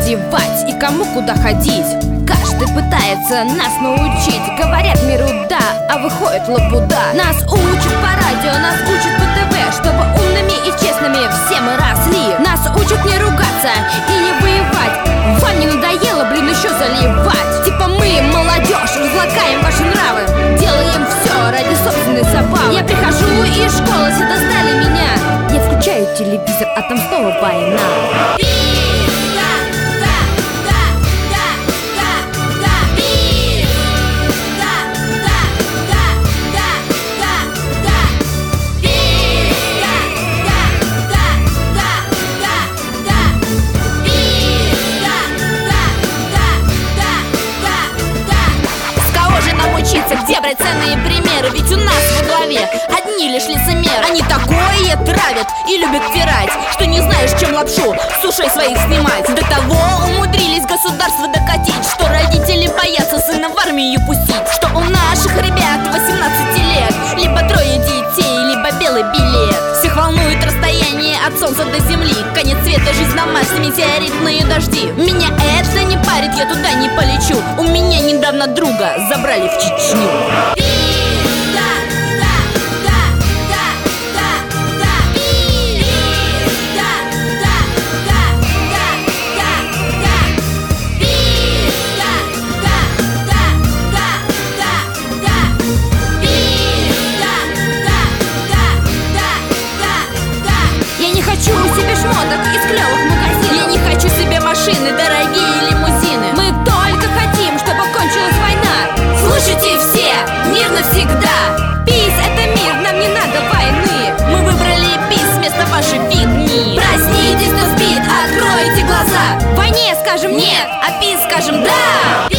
зевать и кому куда ходить. Каждый пытается нас научить. Говорят миру да, а выходит лабуда. Нас учат по радио, нас учат по ТВ, чтобы умными и честными все мы росли. Нас учат не ругаться и не воевать. Вам не надоело, блин, еще заливать? Типа мы, молодежь, разлагаем ваши нравы, делаем все ради собственной забавы. Я прихожу из школы, все достали меня. Я включаю телевизор, а там снова война. Где брать ценные примеры? Ведь у нас во главе одни лишь лицемеры. Они такое травят и любят втирать, что не знаешь, чем лапшу с ушей своих снимать. До того умудрились государство докатить, что родители боятся сына в армию пустить. Что у наших ребят 18 лет либо трое детей, либо белый билет. Всех волнует расстояние от солнца до земли, конец света, жизнь на Марсе, метеоритные дожди. Меня это не парит, я туда не полечу. У меня недавно друга забрали в Чечню. Я не хочу себе шмоток из клевых магазинов. Я не хочу себе машины, дорогие лимузины. Мы только хотим, чтобы кончилась война. Слушайте все, мир навсегда. Пис — это мир, нам не надо войны. Мы выбрали пис вместо вашей фигни. Проснитесь, кто спит, откройте глаза. Войне скажем нет, а пис скажем да.